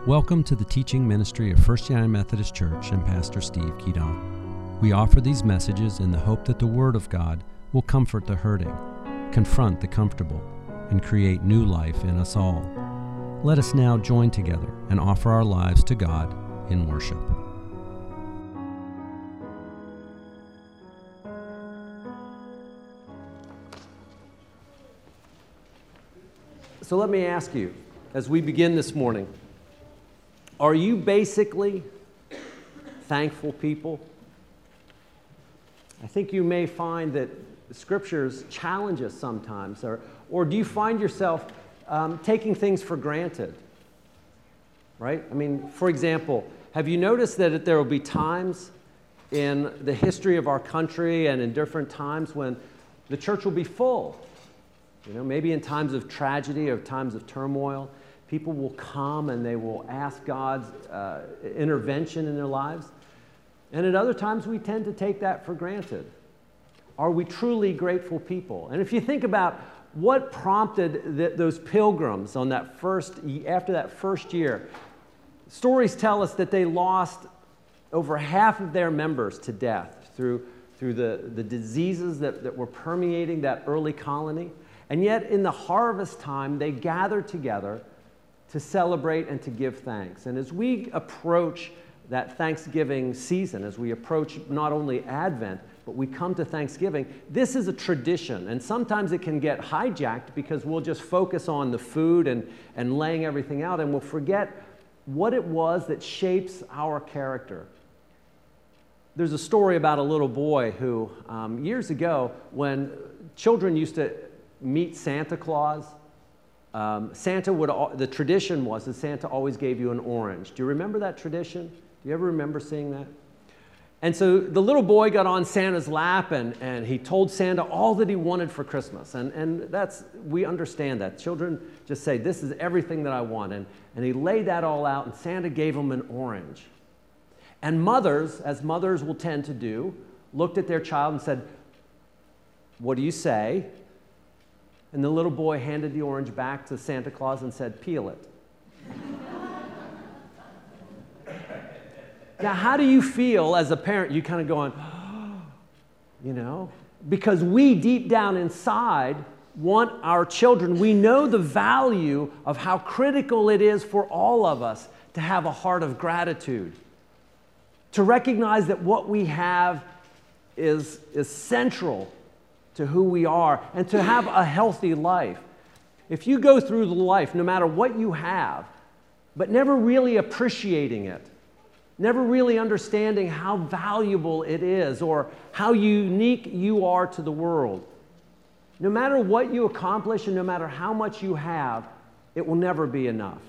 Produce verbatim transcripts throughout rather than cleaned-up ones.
Welcome to the teaching ministry of First United Methodist Church and Pastor Steve Keaton. We offer these messages in the hope that the Word of God will comfort the hurting, confront the comfortable, and create new life in us all. Let us now join together and offer our lives to God in worship. So let me ask you, as we begin this morning, are you basically thankful people? I think you may find that the Scriptures challenge us sometimes, or, or do you find yourself um, taking things for granted? Right? I mean, for example, have you noticed that there will be times in the history of our country and in different times when the church will be full? You know, maybe in times of tragedy or times of turmoil, people will come and they will ask God's uh, intervention in their lives. And at other times, we tend to take that for granted. Are we truly grateful people? And if you think about what prompted the, those pilgrims on that first, after that first year, stories tell us that they lost over half of their members to death through, through the, the diseases that, that were permeating that early colony. And yet, in the harvest time, they gathered together to celebrate and to give thanks. And as we approach that Thanksgiving season, as we approach not only Advent, but we come to Thanksgiving, this is a tradition. And sometimes it can get hijacked because we'll just focus on the food and, and laying everything out, and we'll forget what it was that shapes our character. There's a story about a little boy who, um, years ago, when children used to meet Santa Claus, um, Santa would, the tradition was that Santa always gave you an orange. Do you remember that tradition? Do you ever remember seeing that? And so the little boy got on Santa's lap and, and he told Santa all that he wanted for Christmas. And, and that's, we understand that. Children just say, this is everything that I want. And, and he laid that all out and Santa gave him an orange. And mothers, as mothers will tend to do, looked at their child and said, what do you say? And the little boy handed the orange back to Santa Claus and said, peel it. Now, how do you feel as a parent? You kind of going, oh, you know, because we deep down inside want our children, we know the value of how critical it is for all of us to have a heart of gratitude, to recognize that what we have is, is central to who we are, and to have a healthy life. If you go through the life, no matter what you have, but never really appreciating it, never really understanding how valuable it is or how unique you are to the world, no matter what you accomplish and no matter how much you have, it will never be enough.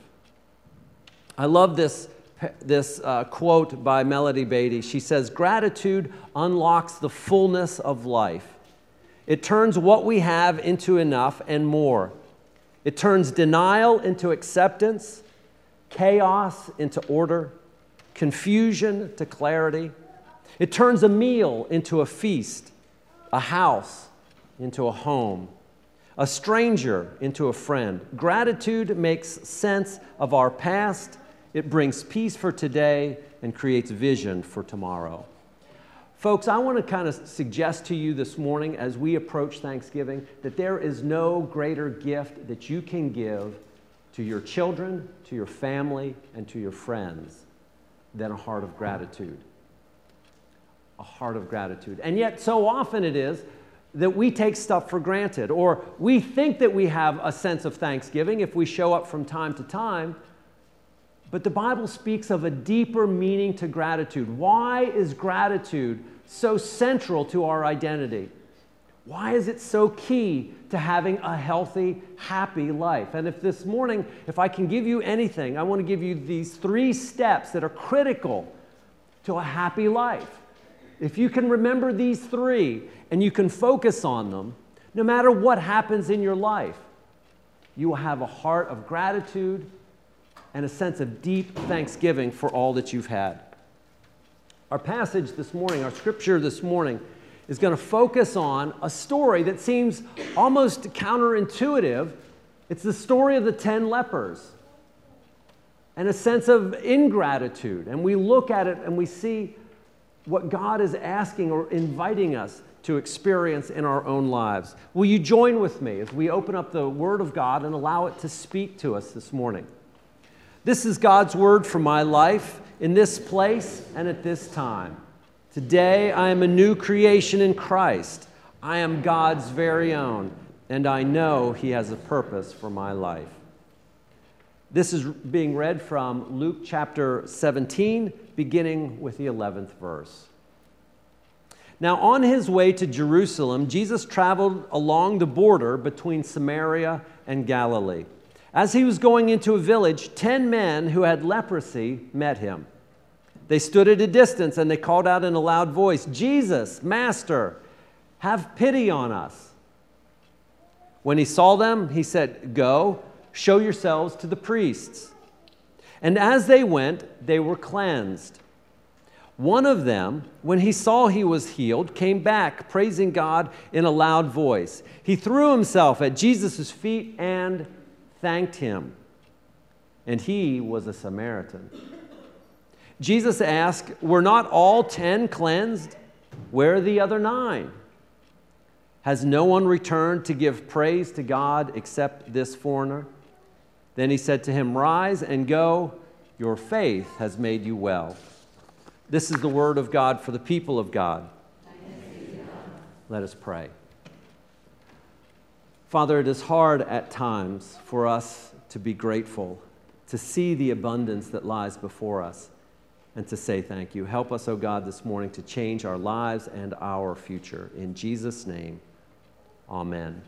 I love this, this uh, quote by Melody Beattie. She says, gratitude unlocks the fullness of life. It turns what we have into enough and more. It turns denial into acceptance, chaos into order, confusion to clarity. It turns a meal into a feast, a house into a home, a stranger into a friend. Gratitude makes sense of our past. It brings peace for today and creates vision for tomorrow. Folks, I want to kind of suggest to you this morning as we approach Thanksgiving that there is no greater gift that you can give to your children, to your family, and to your friends than a heart of gratitude. A heart of gratitude. And yet, so often it is that we take stuff for granted, or we think that we have a sense of thanksgiving if we show up from time to time. But the Bible speaks of a deeper meaning to gratitude. Why is gratitude so central to our identity? Why is it so key to having a healthy, happy life? And if this morning, if I can give you anything, I want to give you these three steps that are critical to a happy life. If you can remember these three and you can focus on them, no matter what happens in your life, you will have a heart of gratitude and a sense of deep thanksgiving for all that you've had. Our passage this morning, our scripture this morning, is going to focus on a story that seems almost counterintuitive. It's the story of the ten lepers. and a sense of ingratitude. And we look at it and we see what God is asking or inviting us to experience in our own lives. Will you join with me as we open up the Word of God and allow it to speak to us this morning? This is God's Word for my life in this place and at this time. Today I am a new creation in Christ. I am God's very own, and I know He has a purpose for my life. This is being read from Luke chapter seventeen, beginning with the eleventh verse. Now, on his way to Jerusalem, Jesus traveled along the border between Samaria and Galilee. As he was going into a village, ten men who had leprosy met him. They stood at a distance and they called out in a loud voice, "Jesus, Master, have pity on us." When he saw them, he said, "Go, show yourselves to the priests." And as they went, they were cleansed. One of them, when he saw he was healed, came back, praising God in a loud voice. He threw himself at Jesus' feet and thanked him. And he was a Samaritan. Jesus asked, "Were not all ten cleansed? Where are the other nine? Has no one returned to give praise to God except this foreigner?" Then he said to him, "Rise and go. Your faith has made you well." This is the word of God for the people of God. Let us pray. Father, it is hard at times for us to be grateful, to see the abundance that lies before us, and to say thank you. Help us, O God, this morning to change our lives and our future. In Jesus' name, amen.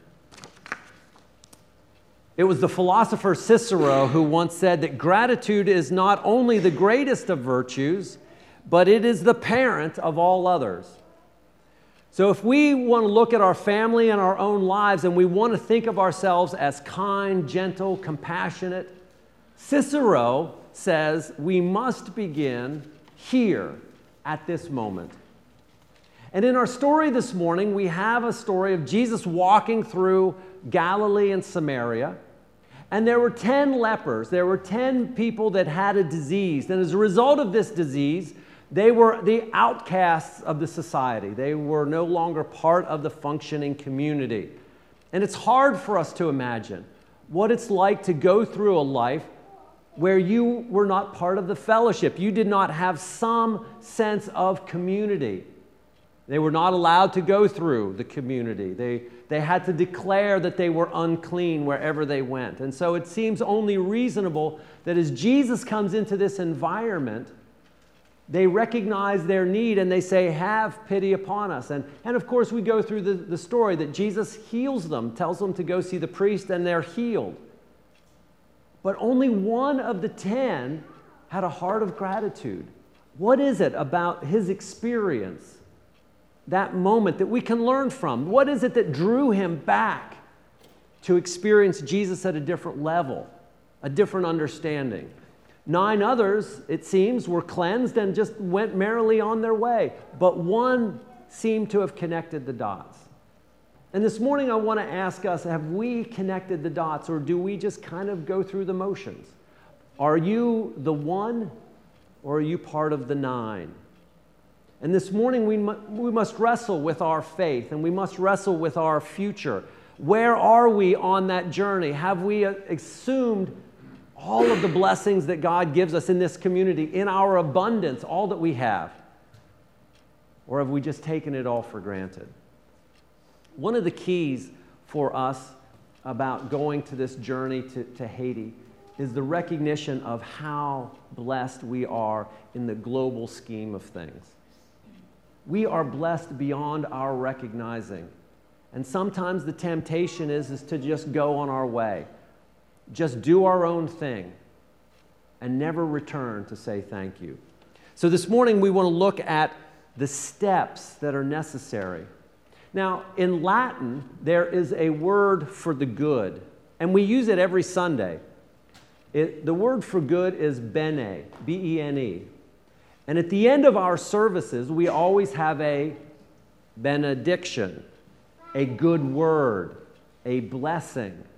It was the philosopher Cicero who once said that gratitude is not only the greatest of virtues, but it is the parent of all others. So if we want to look at our family and our own lives and we want to think of ourselves as kind, gentle, compassionate, Cicero says we must begin here at this moment. And in our story this morning, we have a story of Jesus walking through Galilee and Samaria. And there were ten lepers. There were ten people that had a disease. And as a result of this disease, they were the outcasts of the society. They were no longer part of the functioning community. And it's hard for us to imagine what it's like to go through a life where you were not part of the fellowship. You did not have some sense of community. They were not allowed to go through the community. They, they had to declare that they were unclean wherever they went. And so it seems only reasonable that as Jesus comes into this environment, they recognize their need and they say, "Have pity upon us." And, and of course, we go through the, the story that Jesus heals them, tells them to go see the priest, and they're healed. But only one of the ten had a heart of gratitude. What is it about his experience, that moment, that we can learn from? What is it that drew him back to experience Jesus at a different level, a different understanding? Nine others, it seems, were cleansed and just went merrily on their way. But one seemed to have connected the dots. And this morning I want to ask us, have we connected the dots, or do we just kind of go through the motions? Are you the one, or are you part of the nine? And this morning we, mu- we must wrestle with our faith, and we must wrestle with our future. Where are we on that journey? Have we uh, assumed all of the blessings that God gives us in this community, in our abundance, all that we have? Or have we just taken it all for granted? One of the keys for us about going to this journey to, to Haiti is the recognition of how blessed we are in the global scheme of things. We are blessed beyond our recognizing. And sometimes the temptation is, is to just go on our way. Just do our own thing and never return to say thank you. So this morning we want to look at the steps that are necessary. Now, in Latin, there is a word for the good, and we use it every Sunday. It, the word for good is bene, B E N E. And at the end of our services, we always have a benediction, a good word, a blessing.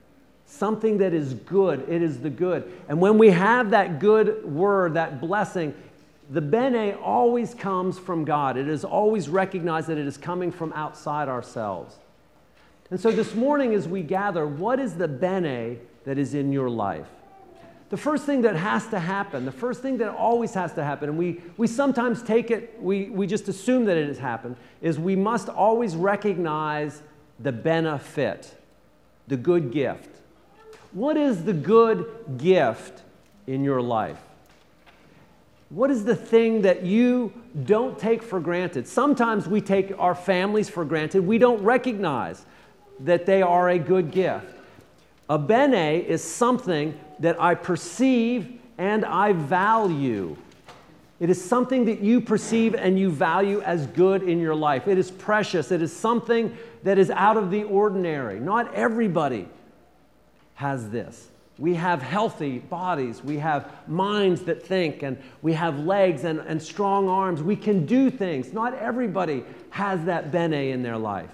Something that is good. It is the good. And when we have that good word, that blessing, the bene always comes from God. It is always recognized that it is coming from outside ourselves. And so this morning as we gather, what is the bene that is in your life? The first thing that has to happen, the first thing that always has to happen, and we, we sometimes take it, we, we just assume that it has happened, is we must always recognize the benefit, the good gift. What is the good gift in your life? What is the thing that you don't take for granted? Sometimes we take our families for granted. We don't recognize that they are a good gift. A bene is something that I perceive and I value. It is something that you perceive and you value as good in your life. It is precious. It is something that is out of the ordinary. Not everybody has this. We have healthy bodies. We have minds that think, and we have legs and, and strong arms. We can do things. Not everybody has that bene in their life.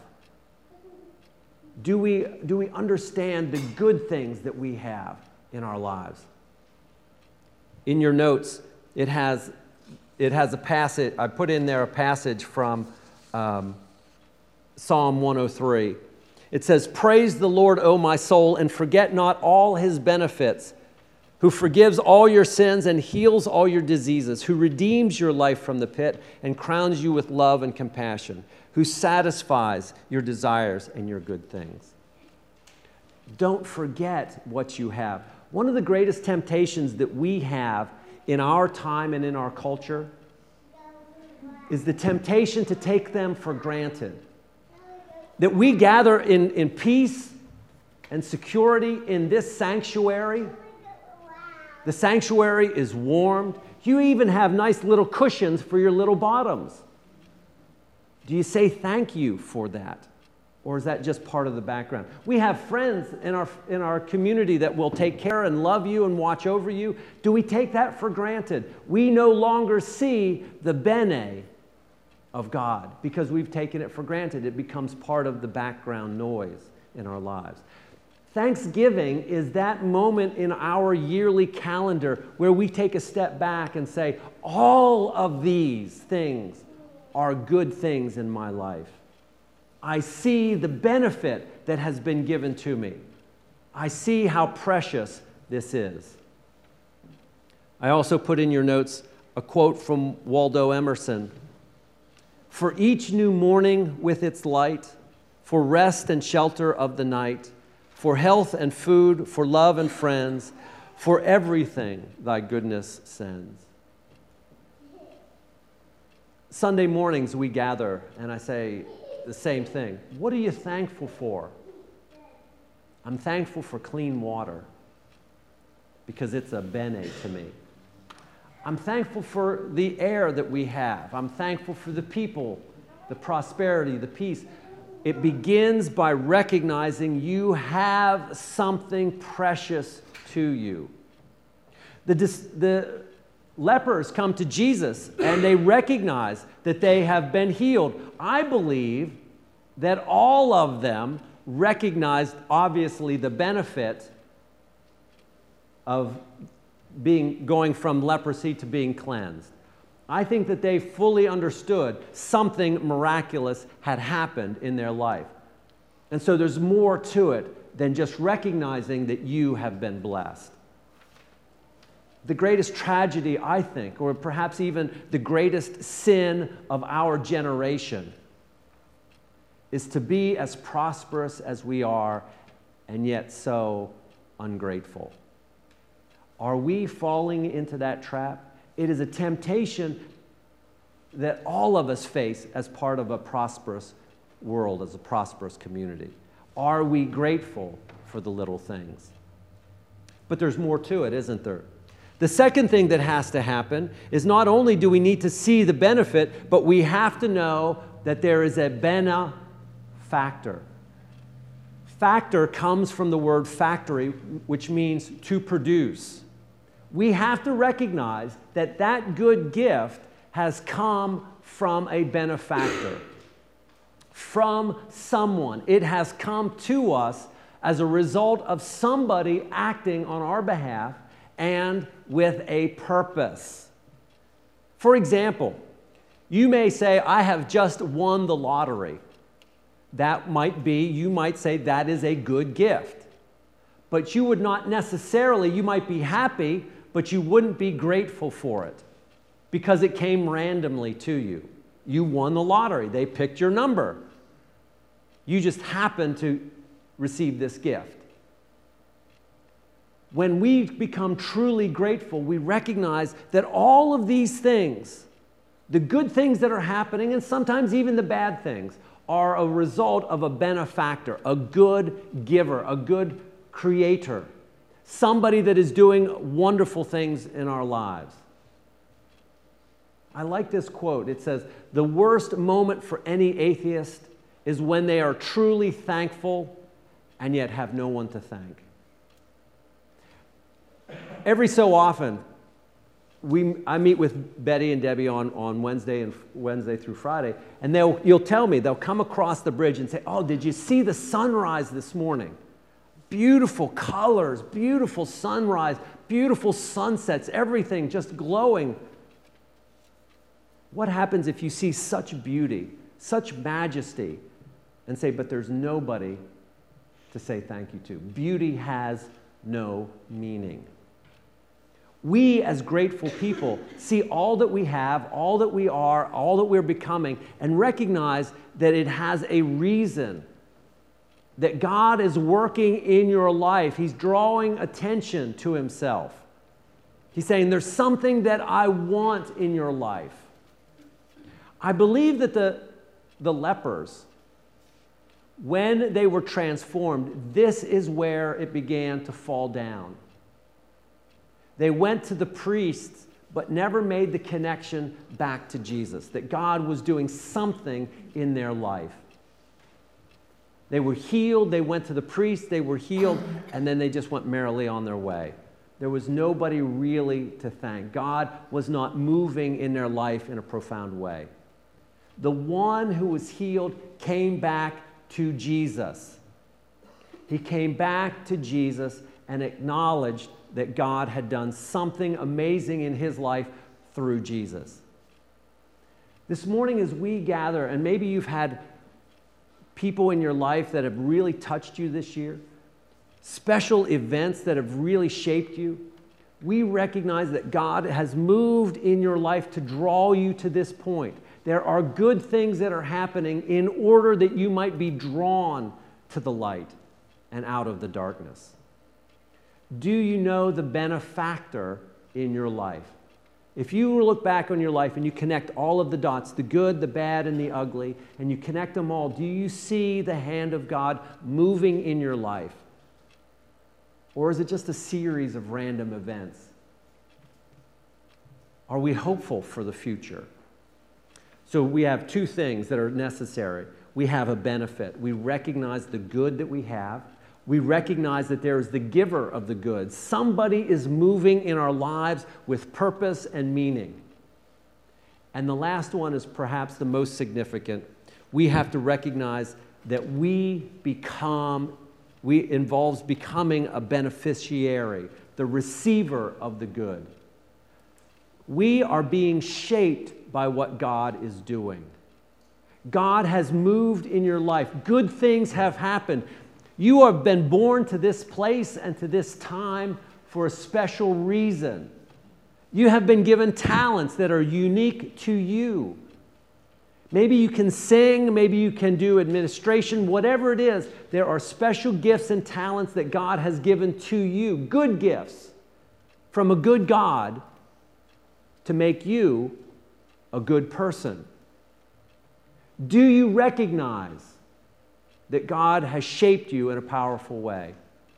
Do we, do we understand the good things that we have in our lives? In your notes, it has, it has a passage, I put in there a passage from um, Psalm one oh three. It says, "Praise the Lord, O my soul, and forget not all his benefits, who forgives all your sins and heals all your diseases, who redeems your life from the pit and crowns you with love and compassion, who satisfies your desires and your good things." Don't forget what you have. One of the greatest temptations that we have in our time and in our culture is the temptation to take them for granted. That we gather in, in peace and security in this sanctuary. The sanctuary is warmed. You even have nice little cushions for your little bottoms. Do you say thank you for that? Or is that just part of the background? We have friends in our, in our community that will take care and love you and watch over you. Do we take that for granted? We no longer see the bene of God because we've taken it for granted. It becomes part of the background noise in our lives. Thanksgiving is that moment in our yearly calendar where we take a step back and say, all of these things are good things in my life. I see the benefit that has been given to me. I see how precious this is. I also put in your notes a quote from Waldo Emerson. "For each new morning with its light, for rest and shelter of the night, for health and food, for love and friends, for everything thy goodness sends." Sunday mornings we gather and I say the same thing. What are you thankful for? I'm thankful for clean water because it's a bene to me. I'm thankful for the air that we have. I'm thankful for the people, the prosperity, the peace. It begins by recognizing you have something precious to you. The, the lepers come to Jesus and they recognize that they have been healed. I believe that all of them recognized, obviously, the benefit of being going from leprosy to being cleansed. I think that they fully understood something miraculous had happened in their life. And so there's more to it than just recognizing that you have been blessed. The greatest tragedy, I think, or perhaps even the greatest sin of our generation, is to be as prosperous as we are and yet so ungrateful. Are we falling into that trap? It is a temptation that all of us face as part of a prosperous world, as a prosperous community. Are we grateful for the little things? But there's more to it, isn't there? The second thing that has to happen is not only do we need to see the benefit, but we have to know that there is a benefactor. Factor comes from the word factory, which means to produce. We have to recognize that that good gift has come from a benefactor, from someone. It has come to us as a result of somebody acting on our behalf and with a purpose. For example, you may say, I have just won the lottery. That might be, you might say that is a good gift. But you would not necessarily, you might be happy, but you wouldn't be grateful for it because it came randomly to you. You won the lottery. They picked your number. You just happened to receive this gift. When we become truly grateful, we recognize that all of these things, the good things that are happening, and sometimes even the bad things, are a result of a benefactor, a good giver, a good creator, somebody that is doing wonderful things in our lives. I like this quote. It says, the worst moment for any atheist is when they are truly thankful and yet have no one to thank. Every so often, we, I meet with Betty and Debbie on, on Wednesday and Wednesday through Friday, and they'll, you'll tell me, they'll come across the bridge and say, oh, did you see the sunrise this morning? Beautiful colors, beautiful sunrise, beautiful sunsets, everything just glowing. What happens if you see such beauty, such majesty, and say, but there's nobody to say thank you to? Beauty has no meaning. We, as grateful people, see all that we have, all that we are, all that we're becoming, and recognize that it has a reason, that God is working in your life. He's drawing attention to himself. He's saying, there's something that I want in your life. I believe that the, the lepers, when they were transformed, this is where it began to fall down. They went to the priests, but never made the connection back to Jesus, that God was doing something in their life. They were healed, they went to the priest, they were healed, and then they just went merrily on their way. There was nobody really to thank. God was not moving in their life in a profound way. The one who was healed came back to Jesus. He came back to Jesus and acknowledged that God had done something amazing in his life through Jesus. This morning as we gather, and maybe you've had people in your life that have really touched you this year, special events that have really shaped you, we recognize that God has moved in your life to draw you to this point. There are good things that are happening in order that you might be drawn to the light and out of the darkness. Do you know the benefactor in your life? If you look back on your life and you connect all of the dots, the good, the bad, and the ugly, and you connect them all, do you see the hand of God moving in your life? Or is it just a series of random events? Are we hopeful for the future? So we have two things that are necessary. We have a benefit. We recognize the good that we have. We recognize that there is the giver of the good. Somebody is moving in our lives with purpose and meaning. And the last one is perhaps the most significant. We have to recognize that we become, we involves becoming a beneficiary, the receiver of the good. We are being shaped by what God is doing. God has moved in your life. Good things have happened. You have been born to this place and to this time for a special reason. You have been given talents that are unique to you. Maybe you can sing, maybe you can do administration, whatever it is, there are special gifts and talents that God has given to you, good gifts from a good God to make you a good person. Do you recognize that God has shaped you in a powerful way?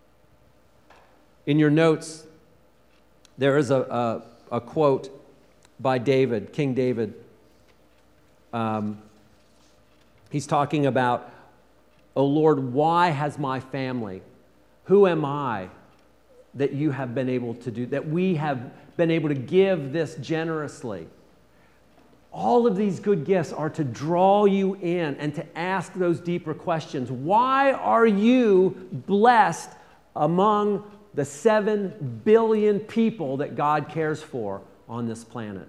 In your notes, there is a, a, a quote by David, King David. Um, he's talking about, "O Lord, why has my family, who am I that you have been able to do, that we have been able to give this generously? All of these good gifts are to draw you in and to ask those deeper questions. Why are you blessed among the seven billion people that God cares for on this planet?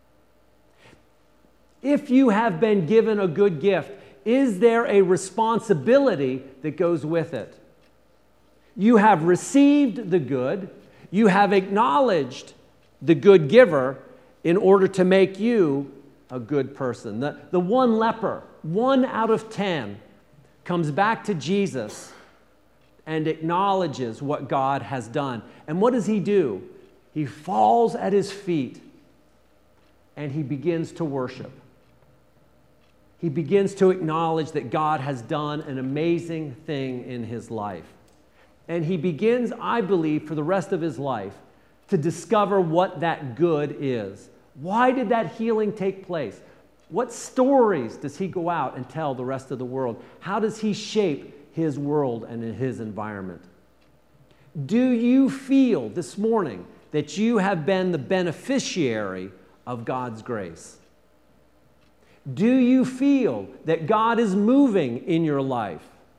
If you have been given a good gift, is there a responsibility that goes with it? You have received the good, you have acknowledged the good giver in order to make you a good person. The, the one leper, one out of ten, comes back to Jesus and acknowledges what God has done. And what does he do? He falls at his feet and he begins to worship. He begins to acknowledge that God has done an amazing thing in his life. And he begins, I believe, for the rest of his life, to discover what that good is. Why did that healing take place? What stories does he go out and tell the rest of the world? How does he shape his world and his environment? Do you feel this morning that you have been the beneficiary of God's grace? Do you feel that God is moving in your life?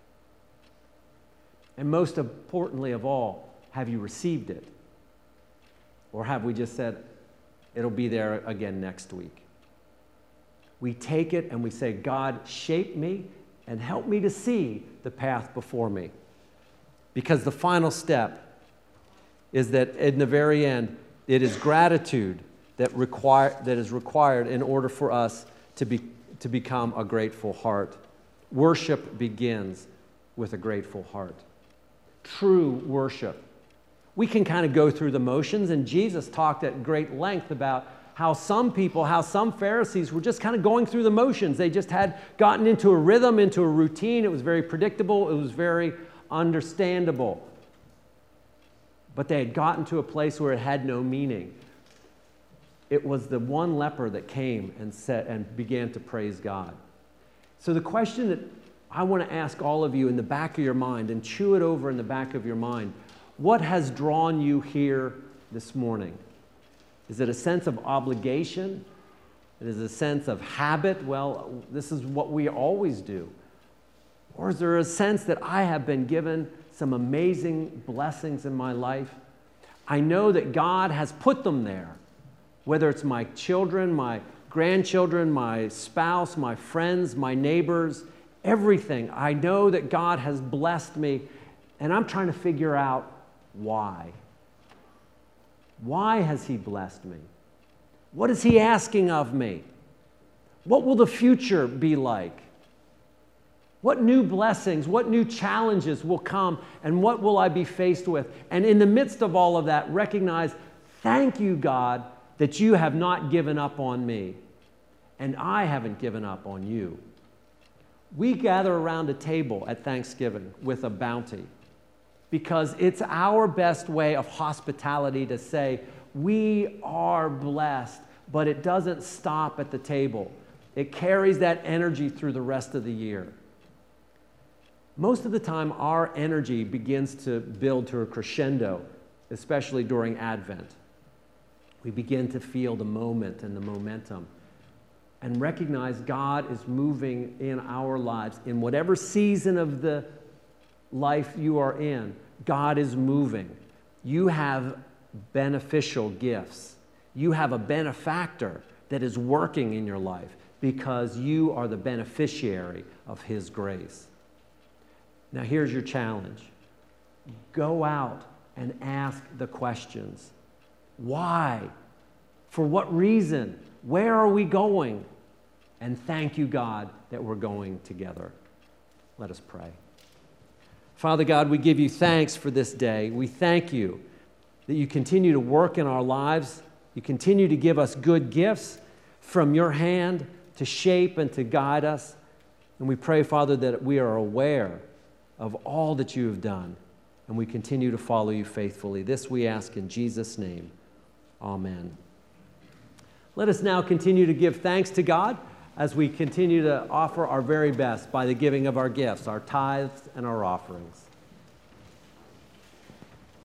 And most importantly of all, have you received it? Or have we just said, it'll be there again next week? We take it and we say, God, shape me and help me to see the path before me. Because the final step is that in the very end, it is gratitude that, require, that is required in order for us to, be, to become a grateful heart. Worship begins with a grateful heart. True worship. We can kind of go through the motions, and Jesus talked at great length about how some people, how some Pharisees were just kind of going through the motions. They just had gotten into a rhythm, into a routine. It was very predictable. It was very understandable. But they had gotten to a place where it had no meaning. It was the one leper that came and said and began to praise God. So the question that I want to ask all of you in the back of your mind, and chew it over in the back of your mind, what has drawn you here this morning? Is it a sense of obligation? It is a sense of habit? Well, this is what we always do. Or is there a sense that I have been given some amazing blessings in my life? I know that God has put them there, whether it's my children, my grandchildren, my spouse, my friends, my neighbors, everything. I know that God has blessed me, and I'm trying to figure out why. Why has he blessed me? What is he asking of me? What will the future be like? What new blessings, what new challenges will come, and what will I be faced with? And in the midst of all of that, recognize, thank you, God, that you have not given up on me, and I haven't given up on you. We gather around a table at Thanksgiving with a bounty, because it's our best way of hospitality to say, we are blessed, but it doesn't stop at the table. It carries that energy through the rest of the year. Most of the time, our energy begins to build to a crescendo, especially during Advent. We begin to feel the moment and the momentum and recognize God is moving in our lives. In whatever season of the life you are in, God is moving. You have beneficial gifts. You have a benefactor that is working in your life because you are the beneficiary of his grace. Now here's your challenge. Go out and ask the questions. Why? For what reason? Where are we going? And thank you, God, that we're going together. Let us pray. Father God, we give you thanks for this day. We thank you that you continue to work in our lives. You continue to give us good gifts from your hand to shape and to guide us. And we pray, Father, that we are aware of all that you have done, and we continue to follow you faithfully. This we ask in Jesus' name. Amen. Let us now continue to give thanks to God as we continue to offer our very best by the giving of our gifts, our tithes, and our offerings.